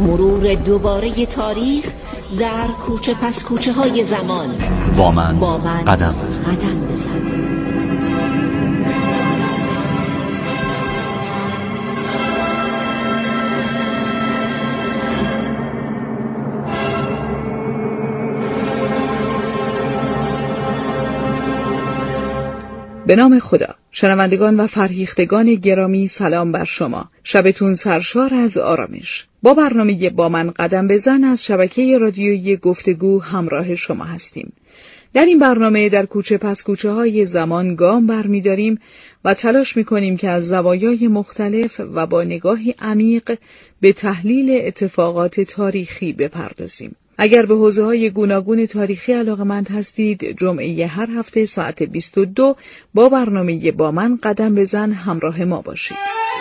مرور دوباره تاریخ در کوچه پس کوچه های زمان. با من قدم بزن. به نام خدا. شنوندگان و فرهیختگان گرامی، سلام بر شما. شبتون سرشار از آرامش. با برنامه با من قدم بزن از شبکه رادیویی گفتگو همراه شما هستیم. در این برنامه در کوچه پس کوچه های زمان گام برمی‌داریم و تلاش می‌کنیم که از زوایای مختلف و با نگاهی عمیق به تحلیل اتفاقات تاریخی بپردازیم. اگر به حوزه‌های گوناگون تاریخی علاقه‌مند هستید، جمعه هر هفته ساعت 22 با برنامه با من قدم بزن همراه ما باشید.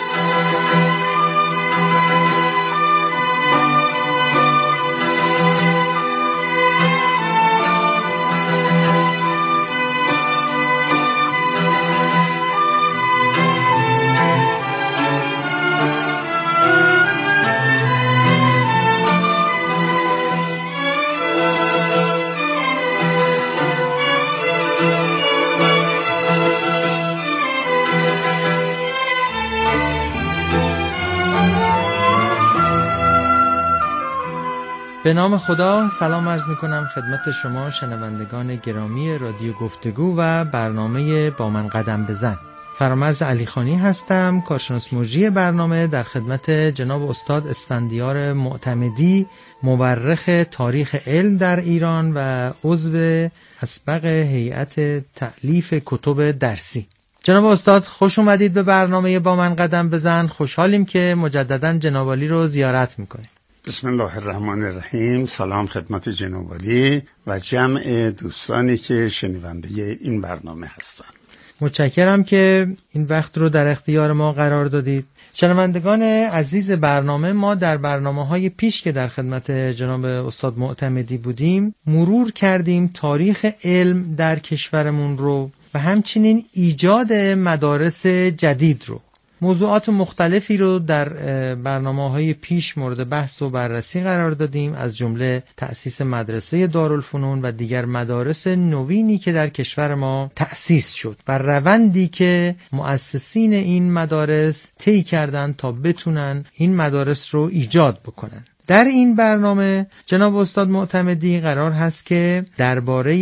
به نام خدا، سلام عرض میکنم خدمت شما شنوندگان گرامی رادیو گفتگو و برنامه با من قدم بزن. فرامرز علیخانی هستم، کارشناس مجری برنامه، در خدمت جناب استاد اسفندیار معتمدی، مورخ تاریخ علم در ایران و عضو اسبق هیئت تألیف کتب درسی. جناب استاد خوش اومدید به برنامه با من قدم بزن. خوشحالیم که مجددا جناب عالی رو زیارت میکنیم. بسم الله الرحمن الرحیم. سلام خدمت جناب عالی و جمع دوستانی که شنونده این برنامه هستند. متشکرم که این وقت رو در اختیار ما قرار دادید. شنوندگان عزیز برنامه، ما در برنامه‌های پیش که در خدمت جناب استاد معتمدی بودیم مرور کردیم تاریخ علم در کشورمون رو و همچنین ایجاد مدارس جدید رو. موضوعات مختلفی رو در برنامه‌های پیش مورد بحث و بررسی قرار دادیم، از جمله تأسیس مدرسه دارالفنون و دیگر مدارس نوینی که در کشور ما تأسیس شد و روندی که مؤسسین این مدارس طی کردن تا بتونن این مدارس رو ایجاد بکنن. در این برنامه جناب استاد معتمدی قرار هست که درباره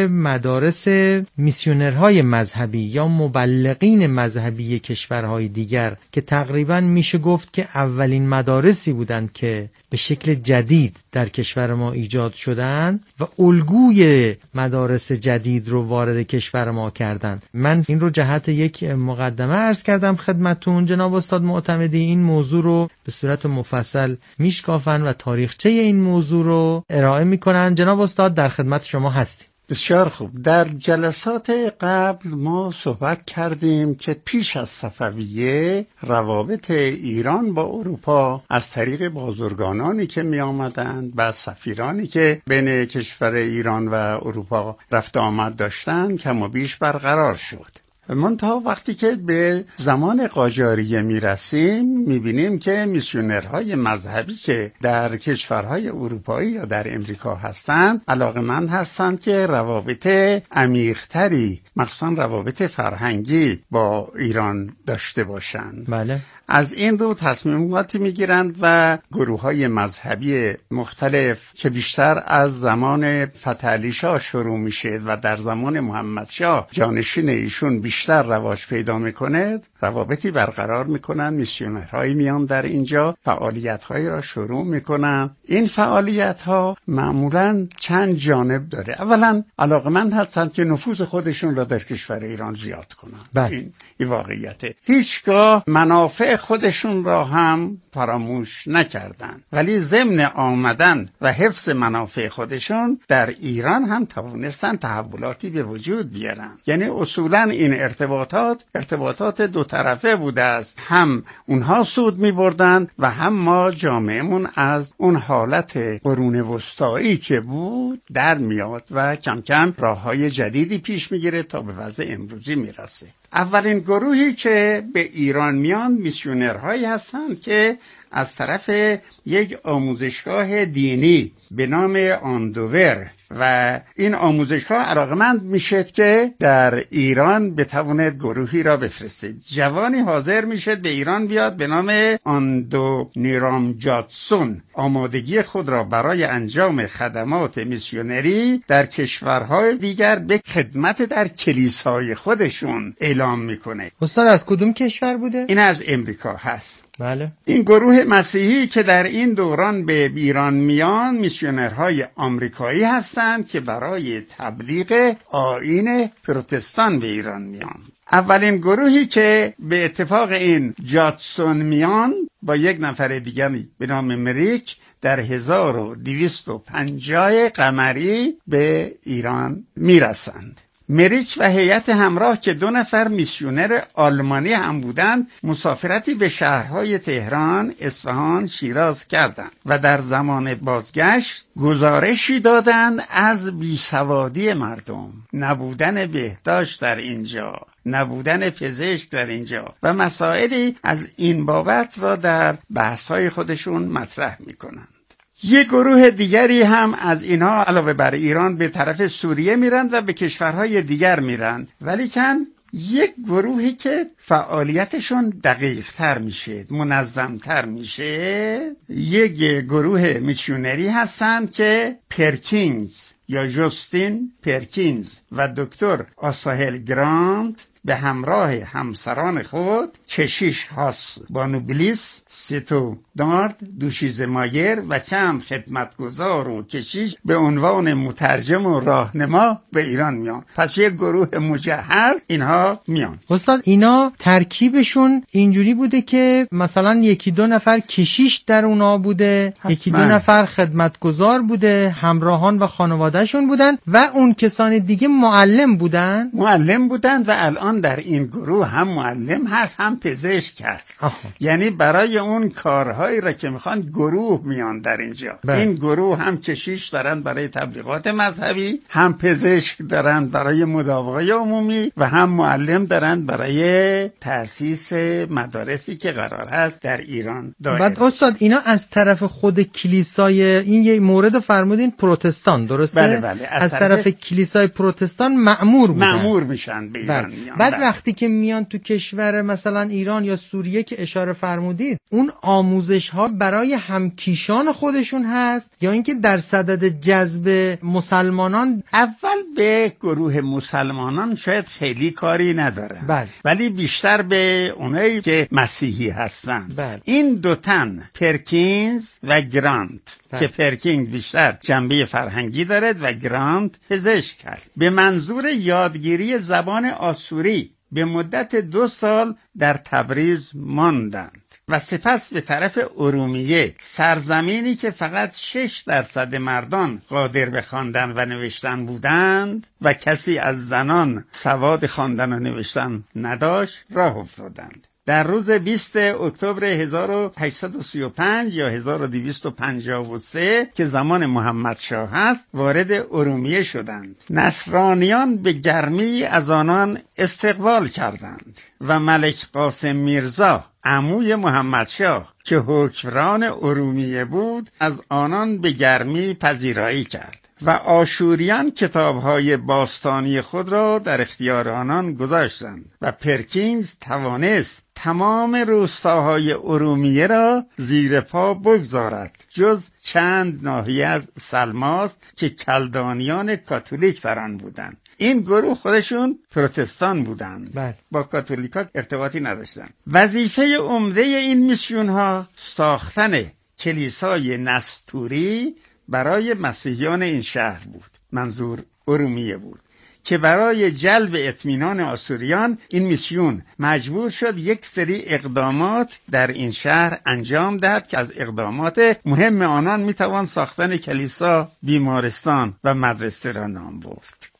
مدارس میسیونرهای مذهبی یا مبلغین مذهبی کشورهای دیگر که تقریباً میشه گفت که اولین مدارسی بودند که به شکل جدید در کشور ما ایجاد شدند و الگوی مدارس جدید رو وارد کشور ما کردند. من این رو جهت یک مقدمه عرض کردم خدمتون. جناب استاد معتمدی این موضوع رو به صورت مفصل میشکافن و تاریخچه این موضوع رو ارائه میکنن. جناب استاد در خدمت شما هستیم. بسیار خوب. در جلسات قبل ما صحبت کردیم که پیش از صفویه روابط ایران با اروپا از طریق بازرگانانی که می آمدند و سفیرانی که بین کشور ایران و اروپا رفت آمد داشتند کم و بیش برقرار شد. منتها وقتی که به زمان قاجاریه میرسیم میبینیم که میسیونرهای مذهبی که در کشورهای اروپایی یا در امریکا هستند علاقمند هستند که روابط عمیق‌تری، مخصوصا روابط فرهنگی با ایران داشته باشند. بله. از این رو تصمیماتی میگیرند و گروه‌های مذهبی مختلف که بیشتر از زمان فتح علی شاه شروع میشه و در زمان محمد شاه جانشین ایشون بیشتر رواج پیدا میکنه، روابطی برقرار میکنن. میسیونرهایی میان در اینجا فعالیت‌هایی را شروع میکنن. این فعالیت‌ها معمولاً چند جانب داره. اولاً علاقمند هستند که نفوذ خودشون را در کشور ایران زیاد کنن. این واقعیته. هیچگاه منافع خودشون را هم فراموش نکردن، ولی ضمن آمدن و حفظ منافع خودشون در ایران هم توانستن تحولاتی به وجود بیارن. یعنی اصولاً این ارتباطات دو طرفه بوده است. هم اونها سود می بردن و هم ما جامعهمون از اون حالت قرون وسطایی که بود در میاد و کم کم راههای جدیدی پیش میگیره تا به وضع امروزی میرسه. اولین گروهی که به ایران میان میسیونرهایی هستند که از طرف یک آموزشگاه دینی به نام آندوور و این آموزشگاه علاقمند میشد که در ایران بتواند گروهی را بفرسته. جوانی حاضر میشد به ایران بیاد به نام آندونیرام جاتسون، آمادگی خود را برای انجام خدمات میسیونری در کشورهای دیگر به خدمت در کلیسای خودشون اعلام میکنه. استاد از کدوم کشور بوده؟ این از امریکا هست. بله. این گروه مسیحی که در این دوران به ایران میان میسیونرهای آمریکایی هستند که برای تبلیغ آیین پروتستان به ایران میان. اولین گروهی که به اتفاق این جاتسون میان با یک نفر دیگری به نام مریک در 1250 قمری به ایران میرسند. مریک و هیئت همراه که 2 نفر میسیونر آلمانی هم بودند مسافرتی به شهرهای تهران، اصفهان، شیراز کردند و در زمان بازگشت گزارشی دادند از بیسوادی مردم، نبودن بهداشت در اینجا، نبودن پزشک در اینجا و مسائلی از این بابت را در بحث‌های خودشون مطرح می‌کنند. یک گروه دیگری هم از اینها علاوه بر ایران به طرف سوریه میرند و به کشورهای دیگر میرند، ولیکن یک گروهی که فعالیتشون دقیق تر میشه، منظم تر میشه، یک گروه میشنری هستند که پرکینز یا جوستین پرکینز و دکتر آساهل گرانت به همراه همسران خود کشیش هاس بانوبلیس، ستو دارد، دوشیز مایر و چند خدمتگزار و کشیش به عنوان مترجم و راهنما به ایران میان. پس یک گروه مجهز اینها میان. استاد اینا ترکیبشون اینجوری بوده که مثلا 1-2 نفر کشیش در اونا بوده، 1-2 نفر خدمتگزار بوده، همراهان و خانوادهشون بودن و اون کسان دیگه معلم بودن و الان در این گروه هم معلم هست هم پزشک هست. یعنی برای اون کارهایی را که میخوان گروه میان در اینجا. این گروه هم کشیش دارن برای تبلیغات مذهبی، هم پزشک دارن برای مداوای عمومی و هم معلم دارن برای تأسیس مدارسی که قرار هست در ایران دایر. بعد استاد اینا از طرف خود کلیسای، این یه مورد فرمودین پروتستان، درسته؟ بله. از طرف کلیسای پروتستان مأمور میشن به ایران میان. بعد وقتی که میان تو کشور مثلا ایران یا سوریه که اشاره فرمودید، اون آموزش ها برای همکیشان خودشون هست یا اینکه در صدد جذب مسلمانان؟ اول به گروه مسلمانان شاید خیلی کاری نداره، ولی بیشتر به اونایی که مسیحی هستن. این 2 تن پرکینز و گرانت که پرکینز بیشتر جنبه فرهنگی دارد و گرانت پزشک هست، به منظور یادگیری زبان آسوری به مدت 2 سال در تبریز ماندند و سپس به طرف ارومیه، سرزمینی که فقط 6% مردان قادر به خواندن و نوشتن بودند و کسی از زنان سواد خواندن و نوشتن نداشت، راه افتادند. در روز 20 اکتبر 1835 یا 1253 که زمان محمد شاه است، وارد ارومیه شدند. نصرانیان به گرمی از آنان استقبال کردند و ملک قاسم میرزا عموی محمد شاه که حکمران ارومیه بود از آنان به گرمی پذیرایی کرد و آشوریان کتاب‌های باستانی خود را در اختیار آنان گذاشتند و پرکینز توانست تمام روستاهای ارومیه را زیر پا بگذارد جز چند ناحیه از سلماس که کلدانیان کاتولیک در آن بودند. این گروه خودشون پروتستان بودند، با کاتولیکا ارتباطی نداشتند. وظیفه عمده این میسیون ها ساختن کلیسای نستوری برای مسیحیان این شهر بود، منظور ارومیه بود، که برای جلب اطمینان آسوریان این میسیون مجبور شد یک سری اقدامات در این شهر انجام دهد که از اقدامات مهم آنان میتوان ساختن کلیسا، بیمارستان و مدرسه را نام برد.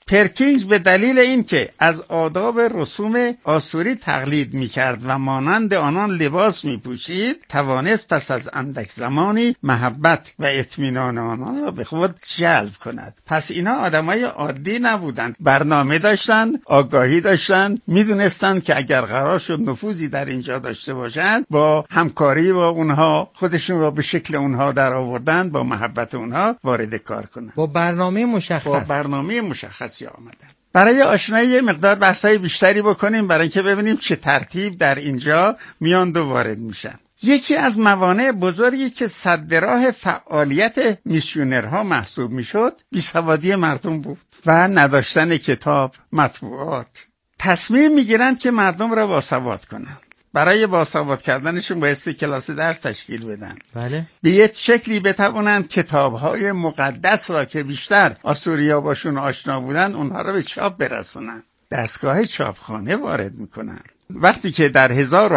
پرکینز به دلیل اینکه از آداب رسوم آسوری تقلید میکرد و مانند آنان لباس میپوشید، توانست پس از اندک زمانی محبت و اطمینان آنان را به خود جلب کند. پس اینا آدمای عادی نبودند، برنامه داشتن، آگاهی داشتن، میدونستند که اگر قرار شد نفوذی در اینجا داشته باشند، با همکاری با اونها خودشون را به شکل اونها در آوردن، با محبت اونها وارد کار کنند. با برنامه مشخصی آمدن. برای آشنایی یه مقدار بحثای بیشتری بکنیم، برای اینکه ببینیم چه ترتیب در اینجا میان و وارد میشن. یکی از موانع بزرگی که سد راه فعالیت میسیونرها محسوب میشد، بیسوادی مردم بود و نداشتن کتاب، مطبوعات. تصمیم میگیرند که مردم را باسواد کنند. برای باسواد کردنشون بایستی کلاس درس تشکیل بدن. بله. به یک شکلی بتوانند کتاب‌های مقدس را که بیشتر آسوریا باشون آشنا بودن اونها را به چاپ برسونن. دستگاه چاپخانه وارد میکنن. وقتی که در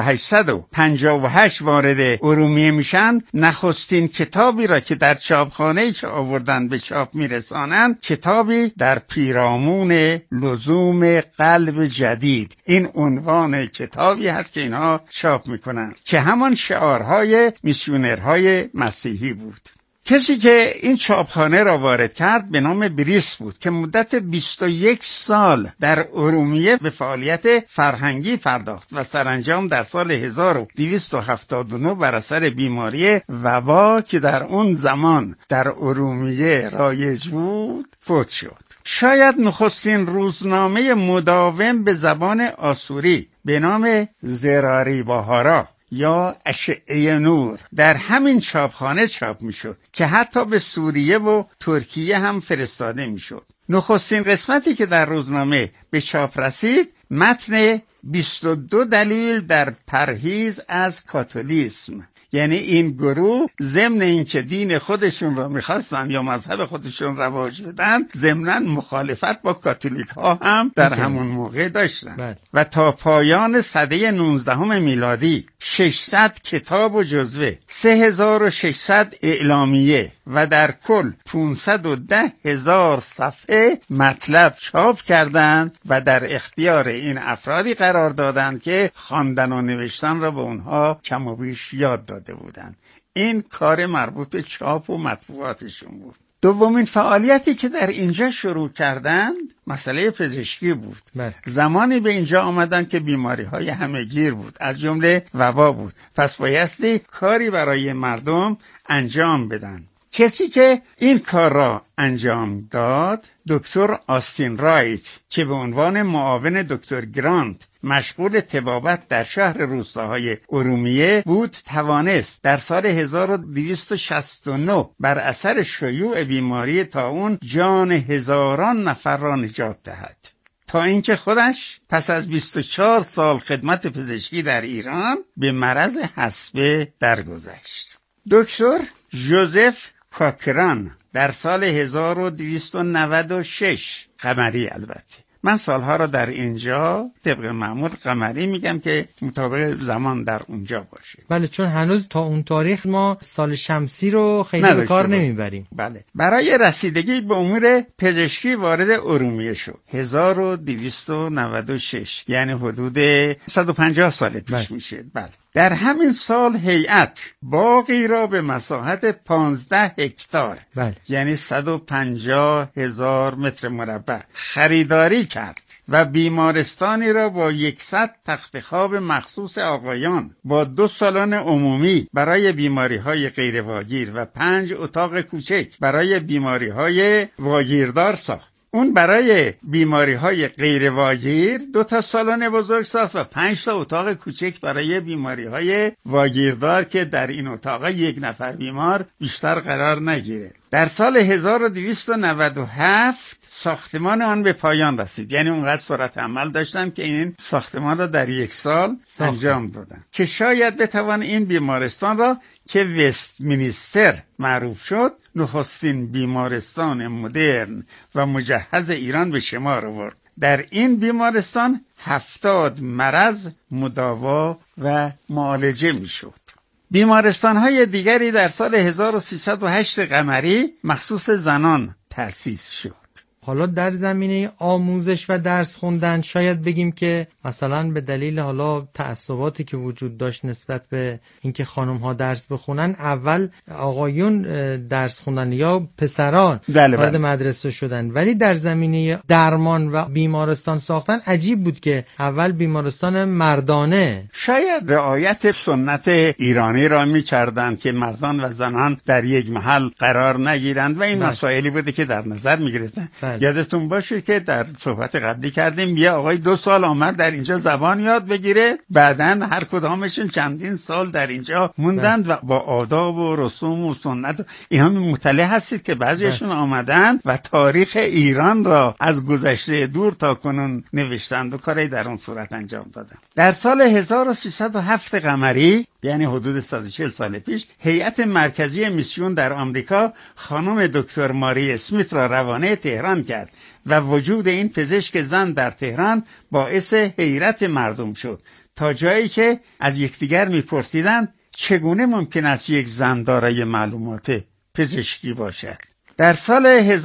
1858 وارد ارومیه میشن، نخستین کتابی را که در چاپخانه‌ای که آوردن به چاپ میرسانن، کتابی در پیرامون لزوم قلب جدید، این عنوان کتابی هست که اینها چاپ میکنن که همان شعارهای میسیونرهای مسیحی بود. کسی که این چاپخانه را وارد کرد به نام بریس بود که مدت 21 سال در ارومیه به فعالیت فرهنگی پرداخت و سرانجام در سال 1279 بر اثر بیماری وبا که در اون زمان در ارومیه رایج بود فوت شد. شاید نخستین روزنامه مداوم به زبان آسوری به نام زراری باهارا یا اشعه نور در همین چاپخانه چاپ میشد که حتی به سوریه و ترکیه هم فرستاده میشد. نخستین قسمتی که در روزنامه به چاپ رسید، متن 22 دلیل در پرهیز از کاتولیسم، یعنی این گروه ضمن اینکه دین خودشون را میخواستن یا مذهب خودشون رواج بدن، ضمناً مخالفت با کاتولیک ها هم در همون موقع داشتن. و تا پایان سده 19 میلادی 600 کتاب و جزوه، 3600 اعلامیه و در کل 510,000 صفحه مطلب چاپ کردند و در اختیار این افرادی قرار دادند که خواندن و نوشتن را به اونها کم و بیش یاد داده بودند. این کار مربوط به چاپ و مطبوعاتشون بود. دومین فعالیتی که در اینجا شروع کردند مسئله پزشکی بود. زمانی به اینجا آمدن که بیماری‌های همه‌گیر بود، از جمله وبا بود. پس بایستی کاری برای مردم انجام بدن. کسی که این کار را انجام داد دکتر آستین رایت که به عنوان معاون دکتر گرانت مشغول طبابت در شهر روستاهای ارومیه بود، توانست در سال 1269 بر اثر شیوع بیماری طاعون جان هزاران نفر را نجات دهد، تا اینکه خودش پس از 24 سال خدمت پزشکی در ایران به مرض حصبه درگذشت. دکتر ژوزف کاکران در سال 1296 قمری، البته من سالها را در اینجا طبق معمول قمری میگم که مطابق زمان در اونجا باشه. بله، چون هنوز تا اون تاریخ ما سال شمسی رو خیلی به کار نمیبریم. بله. برای رسیدگی به امور پزشکی وارد ارومیه شد 1296، یعنی حدود 150 سال پیش میشه. بله. در همین سال هیئت باغی را به مساحت 15 هکتار یعنی 150,000 متر مربع خریداری کرد و بیمارستانی را با 100 تخت خواب مخصوص آقایان با 2 سالن عمومی برای بیماری‌های غیر واگیر و 5 اتاق کوچک برای بیماری‌های واگیردار ساخت. اون برای بیماری‌های غیر واگیر 2 سالن بزرگ ساخت و 5 اتاق کوچک برای بیماری‌های واگیردار که در این اتاق 1 نفر بیمار بیشتر قرار نگیره. در سال 1297 ساختمان آن به پایان رسید، یعنی اونقدر سرعت عمل داشتن که این ساختمان را در 1 سال انجام دادن که شاید بتوان این بیمارستان را که وستمینستر معروف شد نخستین بیمارستان مدرن و مجهز ایران به شمار آورد. در این بیمارستان 70 مرض مداوا و معالجه میشد. بیمارستان‌های دیگری در سال 1308 قمری مخصوص زنان تأسیس شد. حالا در زمینه آموزش و درس خوندن شاید بگیم که مثلا به دلیل حالا تعصباتی که وجود داشت نسبت به اینکه خانم ها درس بخونن، اول آقایون درس خوندن یا پسران وارد مدرسه شدن، ولی در زمینه درمان و بیمارستان ساختن عجیب بود که اول بیمارستان مردانه. شاید رعایت سنت ایرانی را می‌کردن که مردان و زنان در یک محل قرار نگیرند و این مسائلی بوده که در نظر می‌گرفتن. یادتون باشه که در صحبت قبلی کردیم یه آقای 2 سال آمد در اینجا زبان یاد بگیره، بعدن هر کدامشون چندین سال در اینجا موندند و با آداب و رسوم و سنت اینا مطلع هستید که بعضیشون آمدن و تاریخ ایران را از گذشته دور تا کنون نوشتند و کاری در اون صورت انجام دادن. در سال 1307 قمری، یعنی حدود 140 سال پیش، هیئت مرکزی میسیون در آمریکا خانم دکتر ماری اسمیت را روانه تهران کرد و وجود این پزشک زن در تهران باعث حیرت مردم شد، تا جایی که از یکدیگر میپرسیدند چگونه ممکن است یک زن دارای معلومات پزشکی باشد. در سال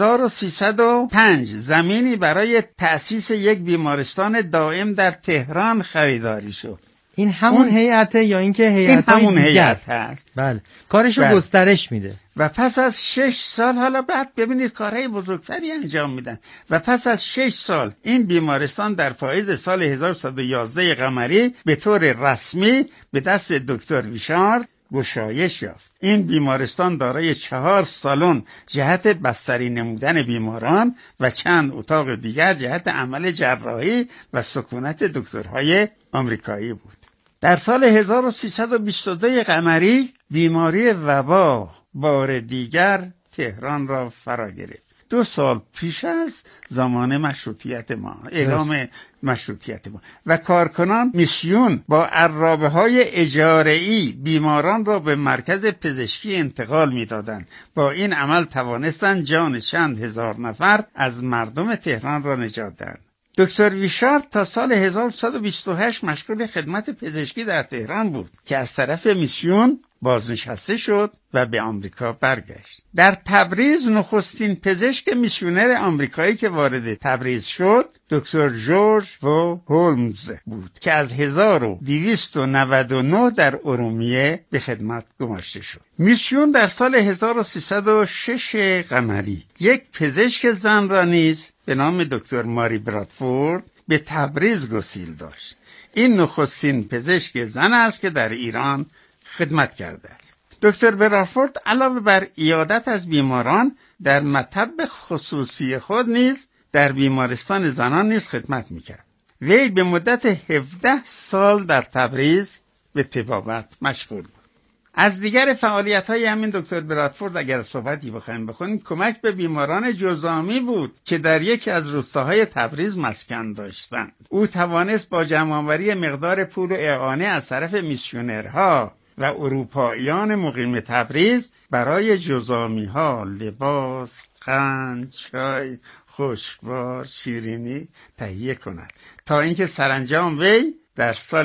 1305 زمینی برای تأسیس یک بیمارستان دائم در تهران خریداری شد. این همون هیئت یا اینکه هیئت‌های دیگر؟ هیئت هست. بله، کارشو گسترش میده. و پس از 6 سال، حالا بعد ببینید کارهای بزرگتری انجام میدن، و پس از 6 سال این بیمارستان در پاییز سال 1111 قمری به طور رسمی به دست دکتر ویشار گشایش یافت. این بیمارستان دارای 4 سالن جهت بستری نمودن بیماران و چند اتاق دیگر جهت عمل جراحی و سکونت دکترهای آمریکایی بود. در سال 1322 قمری بیماری وبا بار دیگر تهران را فرا گرفت. 2 سال پیش از زمان مشروطیت ما، اعلام مشروطیت ما، و کارکنان میسیون با عرابه‌های اجاره‌ای بیماران را به مرکز پزشکی انتقال می‌دادند. با این عمل توانستند جان چند هزار نفر از مردم تهران را نجات دهند. دکتر ویشارد تا سال 1128 مشغول خدمت پزشکی در تهران بود که از طرف میسیون بازنشسته شد و به آمریکا برگشت. در تبریز نخستین پزشک میسیونر آمریکایی که وارد تبریز شد دکتر جورج و هولمز بود که از 1299 در ارومیه به خدمت گماشته شد. میسیون در سال 1306 قمری یک پزشک زن را نیز به نام دکتر ماری برادفورد به تبریز گسیل داشت. این نخستین پزشک زن است که در ایران خدمت کرده است. دکتر برادفورد علاوه بر عیادت از بیماران در مطب خصوصی خود نیز در بیمارستان زنان نیز خدمت میکرد. وی به مدت 17 سال در تبریز به طبابت مشغول بود. از دیگر فعالیت‌های همین دکتر برادفورد اگر صحبتی بخونیم، کمک به بیماران جذامی بود که در یکی از روستاهای تبریز مسکن داشتند. او توانست با جمع‌آوری مقدار پول و اعانه از طرف میسیونرها و اروپاییان مقیم تبریز برای جذامی‌ها لباس، قند، چای، خشکبار، شیرینی تهیه کند، تا اینکه سرانجام وی در سال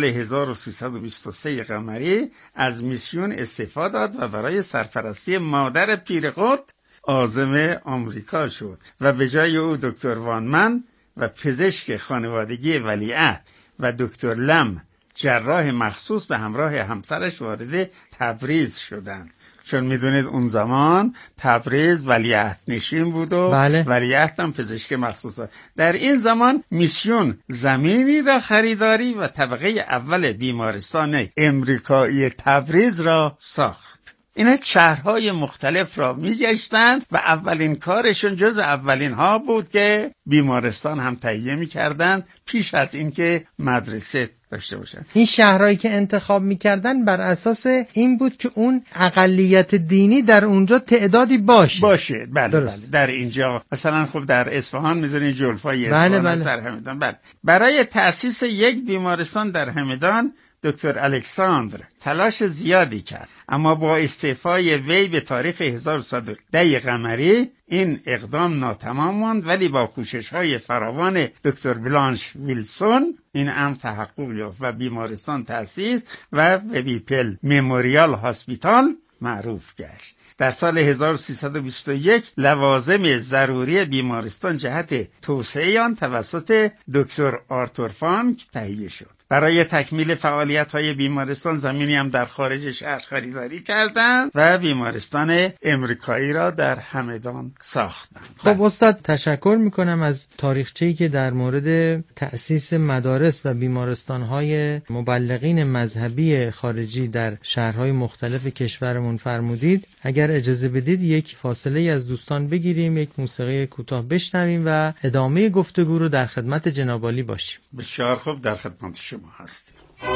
1323 قمری از میسیون استعفا داد و برای سرپرستی مادر پیرقط عازم آمریکا شد و به جای او دکتر وانمن و پزشک خانوادگی ولیعهد و دکتر لم جراح مخصوص به همراه همسرش وارد تبریز شدند. چون میدونید اون زمان تبریز ولیعهد نشین بود و ولیعهد هم پزشک مخصوص. در این زمان میسیون زمینی را خریداری و طبقه اول بیمارستان امریکایی تبریز را ساخت. اینا شهرهای مختلف را میگشتند و اولین کارشون جز اولین ها بود که بیمارستان هم تهیه میکردند پیش از اینکه مدرسه داشته باشن. این شهرهایی که انتخاب میکردن بر اساس این بود که اون اقلیت دینی در اونجا تعدادی باشه. بله. در اینجا مثلا خب در اصفهان میدونید جلفای اصفهان در همدان. بله. برای تأسیس یک بیمارستان در همدان دکتر الکساندر تلاش زیادی کرد، اما با استعفای وی به تاریخ 1110 قمری این اقدام ناتمام ماند، ولی با کوشش‌های فراوان دکتر بلانش ویلسون این امر تحقق یافت و بیمارستان تأسیس و ویپل مموریال هاسپیتال معروف گشت. در سال 1321 لوازم ضروری بیمارستان جهت توسعه آن توسط دکتر آرتور فانک تهیه شد. برای تکمیل فعالیت‌های بیمارستان زمینی هم در خارج شهر خریداری کردند و بیمارستان امریکایی را در همدان ساختند. خب استاد، تشکر میکنم از تاریخچه‌ای که در مورد تأسیس مدارس و بیمارستان‌های مبلغین مذهبی خارجی در شهرهای مختلف کشورمون فرمودید. اگر اجازه بدید یک فاصله از دوستان بگیریم، یک موسیقی کوتاه بشنویم و ادامه گفتگو رو در خدمت جناب عالی باشیم. بسیار خوب، در خدمت شما هستیم.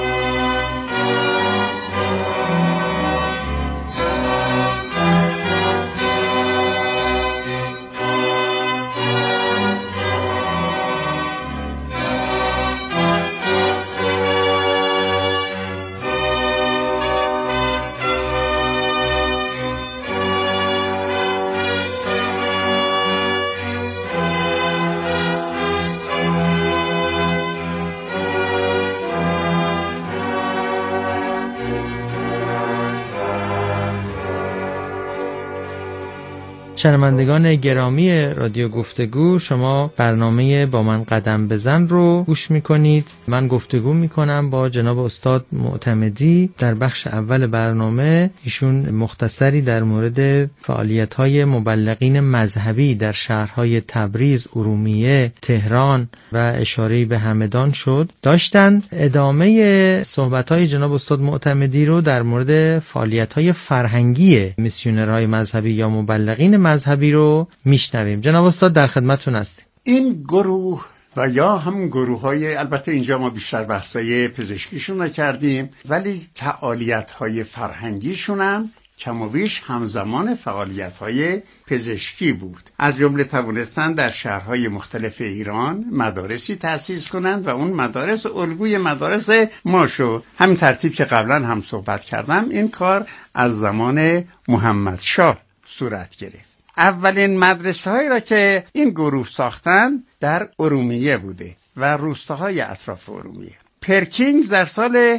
شنوندگان گرامی رادیو گفتگو، شما برنامه با من قدم بزن رو گوش میکنید. من گفتگو میکنم با جناب استاد معتمدی. در بخش اول برنامه ایشون مختصری در مورد فعالیت‌های مبلغین مذهبی در شهرهای تبریز، ارومیه، تهران و اشاره‌ای به همدان داشتن. ادامه صحبت‌های جناب استاد معتمدی رو در مورد فعالیت‌های فرهنگی میسیونرهای مذهبی یا مبلغین مذهبی رو میشنویم. جناب استاد در خدمتتون هستیم. این گروه و یا هم گروه‌های، البته اینجا ما بیشتر بحثای پزشکیشون رو کردیم، ولی فعالیت‌های فرهنگیشون هم کم و بیش همزمان فعالیت‌های پزشکی بود. از جمله توانستند در شهرهای مختلف ایران مدارسی تأسیس کنند و اون مدارس الگوی مدارس ما شد. همین ترتیب که قبلا هم صحبت کردم، این کار از زمان محمد شاه صورت گرفت. اولین مدرسه‌هایی را که این گروه ساختن در ارومیه بوده و روستاهای اطراف ارومیه. پرکینز در سال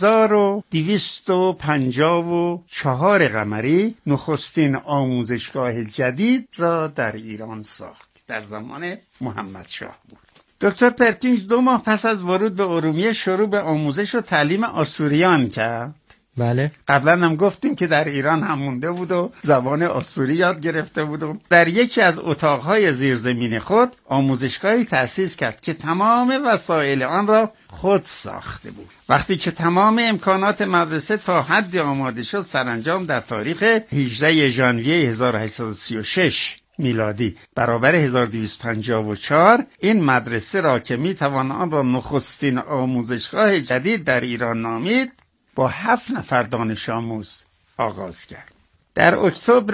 1254 قمری نخستین آموزشگاه جدید را در ایران ساخت. در زمان محمد شاه بود. دکتر پرکینز 2 ماه پس از ورود به ارومیه شروع به آموزش و تعلیم آسوریان کرد. بله. قبلا هم گفتیم که در ایران هم مونده بود و زبان آسوری یاد گرفته بود و در یکی از اتاقهای زیرزمین خود آموزشگاهی تأسیس کرد که تمام وسایل آن را خود ساخته بود. وقتی که تمام امکانات مدرسه تا حد آماده شد، سرانجام در تاریخ 18 ژانویه 1836 میلادی برابر 1254 این مدرسه را که میتوان آن را نخستین آموزشگاه جدید در ایران نامید، با 7 نفر دانش آموز آغاز کرد. در اکتبر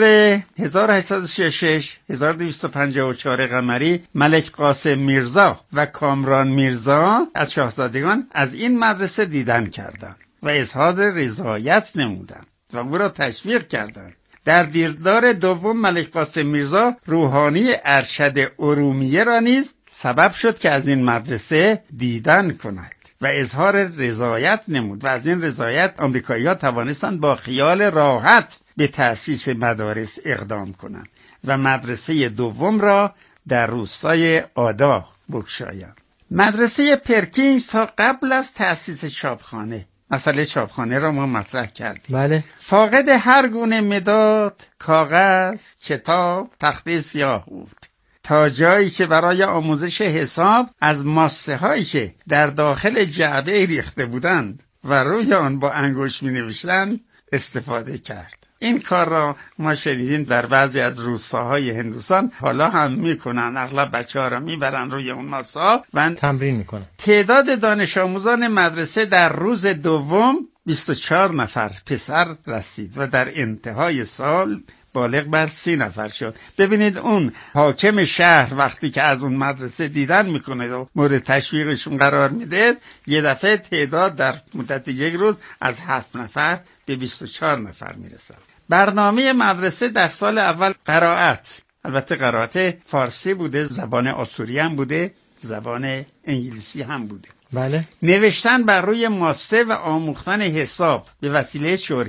1836 1254 قمری ملک قاسم میرزا و کامران میرزا از شاهزادگان از این مدرسه دیدن کردند و اظهار رضایت نمودند و او را تشویق کردند. در دیدار دوم ملک قاسم میرزا روحانی ارشد ارومیه را نیز سبب شد که از این مدرسه دیدن کند و اظهار رضایت نمود و از این رضایت آمریکایی‌ها توانستند با خیال راحت به تأسیس مدارس اقدام کنند و مدرسه دوم را در روستای آدا بگشایند. مدرسه پرکینز تا قبل از تأسیس چاپخانه، مسئله چاپخانه را ما مطرح کردیم، بله، فاقد هر گونه مداد، کاغذ، کتاب، تخته سیاه بود، تا جایی که برای آموزش حساب از ماسه هایی که در داخل جعبه ریخته بودند و روی آن با انگشت می نوشتند استفاده کرد. این کار را ما شنیدیم در بعضی از روستاهای هندوستان حالا هم میکنن. اغلب بچه‌ها را میبرن روی اون ماسه ها و تمرین میکنن. تعداد دانش آموزان مدرسه در روز دوم 24 نفر پسر رسید و در انتهای سال بالغ بر 30 نفر شد. ببینید اون حاکم شهر وقتی که از اون مدرسه دیدن میکنه و مورد تشویقشون قرار میده، یه دفعه تعداد در مدت یک روز از 7 نفر به 24 نفر میرسه. برنامه مدرسه در سال اول قرائت، البته قرائت فارسی بوده، زبان آسوری هم بوده، زبان انگلیسی هم بوده. بله. نوشتن بر روی ماسه و آموختن حساب به وسیله چرکه.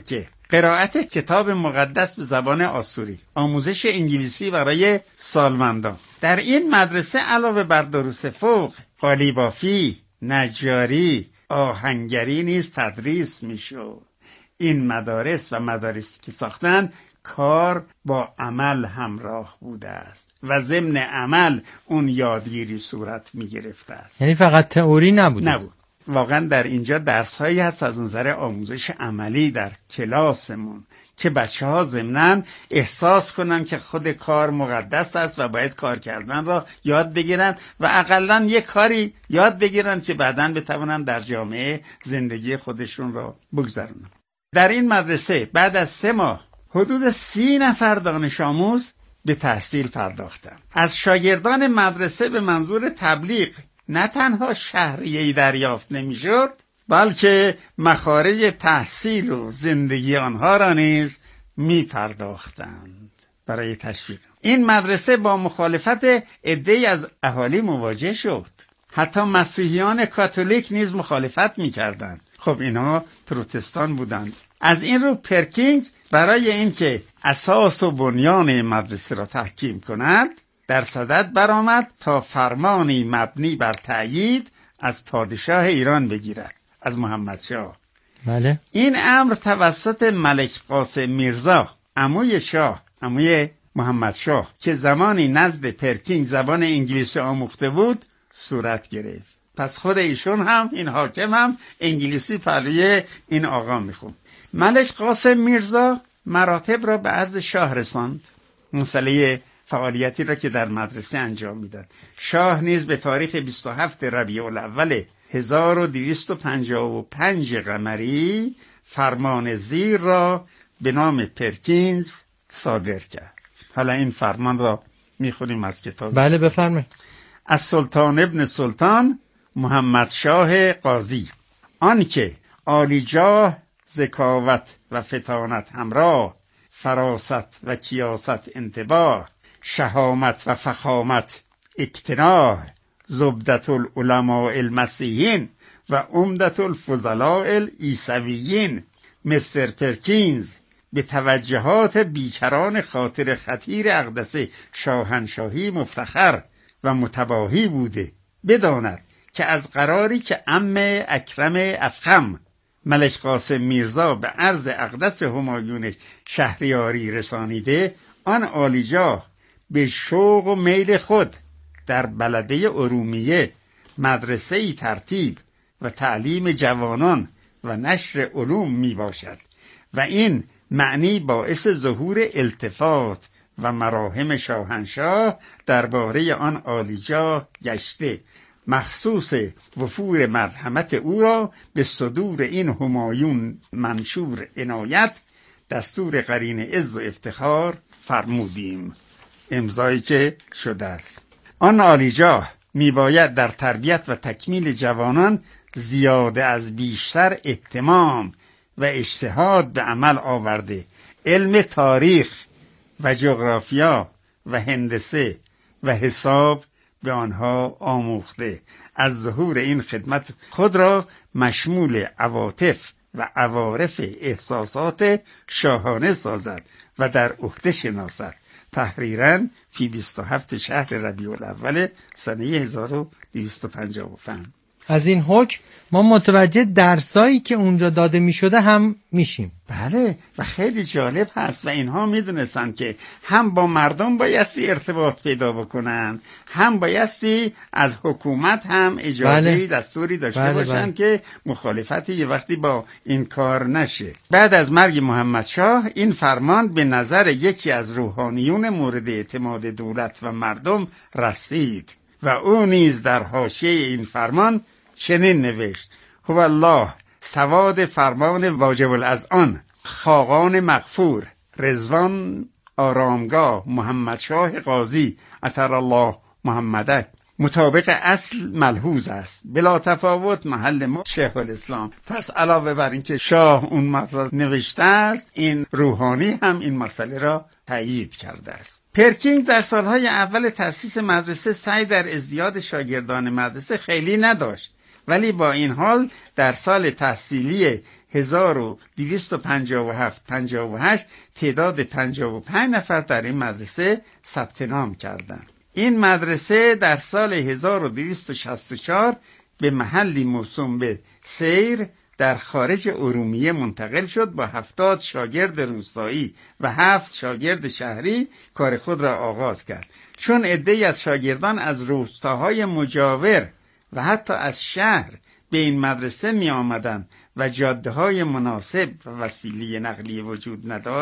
قرائت کتاب مقدس به زبان آسوری، آموزش انگلیسی برای سالمندان. در این مدرسه علاوه بر دروس فوق، قالیبافی، نجاری، آهنگری نیز تدریس میشد. این مدارس و مدارسی که ساختن کار با عمل همراه بوده است و ضمن عمل اون یادگیری صورت می گرفته است. یعنی فقط تئوری نبود. واقعا در اینجا درس هایی هست از نظر آموزش عملی در کلاسمون که بچه ها ضمناً احساس کنن که خود کار مقدس است و باید کار کردن را یاد بگیرن و اقلاً یک کاری یاد بگیرن که بعداً بتوانن در جامعه زندگی خودشون را بگذارن. در این مدرسه بعد از 3 ماه حدود 30 نفر دانش آموز به تحصیل پرداختند. از شاگردان مدرسه به منظور تبلیغ نه تنها شهریه‌ای دریافت نمی‌شد، بلکه مخارج تحصیل و زندگی آنها را نیز می‌پرداختند. برای تشویق این مدرسه با مخالفت عده‌ای از اهالی مواجه شد. حتی مسیحیان کاتولیک نیز مخالفت می‌کردند. خب اینها پروتستان بودند. از این رو پرکینز برای اینکه اساس و بنیان مدرسه را تحکیم کند در صدد برآمد تا فرمانی مبنی بر تأیید از پادشاه ایران بگیرد، از محمد شاه. بله. این امر توسط ملک قاسم میرزا، عموی محمد شاه که زمانی نزد پرکینز زبان انگلیسی آموخته بود، صورت گرفت. پس خود ایشون هم، این حاکم هم انگلیسی پهلوی این آقا میخوند. ملک قاسم میرزا مراتب را به عرض شاه رساند، مسئله فعالیتی را که در مدرسه انجام میداد. شاه نیز به تاریخ 27 ربیع الاول 1255 قمری فرمان زیر را به نام پرکینز صادر کرد. حالا این فرمان را میخونیم از کتاب. بله بفرمایید. از سلطان ابن سلطان محمد شاه قاضی، آنکه عالی جاه، ذکاوت و فطانت همراه، فراست و کیاست انتباه، شهامت و فخامت اکتناه، زبدت العلماء المسیحین و عمدت الفضلاء العیسویین. مستر پرکینز به توجهات بیکران خاطر خطیر اقدس شاهنشاهی مفتخر و متباهی بوده، بداند که از قراری که عم اکرم افخم ملک قاسم میرزا به عرض اقدس همایون شهریاری رسانیده، آن عالیجاه به شوق و میل خود در بلده ارومیه مدرسه‌ای ترتیب و تعلیم جوانان و نشر علوم می باشد و این معنی باعث ظهور التفات و مراهم شاهنشاه درباره آن عالیجاه گشته، مخصوص وفور مرحمت او را به صدور این همایون منشور عنایت دستور قرین عز و افتخار فرمودیم. امضایی که شده است. آن عالیجاه میباید در تربیت و تکمیل جوانان زیاده از بیشتر اهتمام و اجتهاد به عمل آورده، علم تاریخ و جغرافیا و هندسه و حساب به آنها آموخته، از ظهور این خدمت خود را مشمول عواطف و عوارف احساسات شاهانه سازد و در عهده شناسد. تحریراً فی 27 شهر ربیع الاول سنه 1255. از این حکم ما متوجه درسایی که اونجا داده می شده هم میشیم. بله، و خیلی جالب هست و اینها میدونستن که هم با مردم بایستی ارتباط پیدا بکنن، هم بایستی از حکومت هم اجازه دستوری داشته باشن که مخالفتی یه وقتی با این کار نشه. بعد از مرگ محمد شاه این فرمان به نظر یکی از روحانیون مورد اعتماد دولت و مردم رسید و او نیز در حاشیه این فرمان چنین نوشت: هو الله سواد فرمان واجب الاذعان، خاقان مغفور، رضوان آرامگاه، محمد شاه قاضی عطر الله محمده. مطابق اصل ملحوظ است، بلا تفاوت محل ما شیخ الاسلام. پس علاوه بر اینکه شاه اون مطلب نوشته است، این روحانی هم این مسئله را تایید کرده است. پرکینز در سالهای اول تأسیس مدرسه سعی در ازدیاد شاگردان مدرسه خیلی نداشت ولی با این حال در سال تحصیلی 1257-58 تعداد 55 نفر در این مدرسه ثبت نام کردند. این مدرسه در سال 1264 به محلی موسوم به سیر در خارج ارومیه منتقل شد. با 70 شاگرد روستایی و 7 شاگرد شهری کار خود را آغاز کرد. چون عده‌ای از شاگردان از روستاهای مجاور و حتی از شهر به این مدرسه می آمدند و جاده‌های مناسب و وسیله نقلیه وجود نداشت،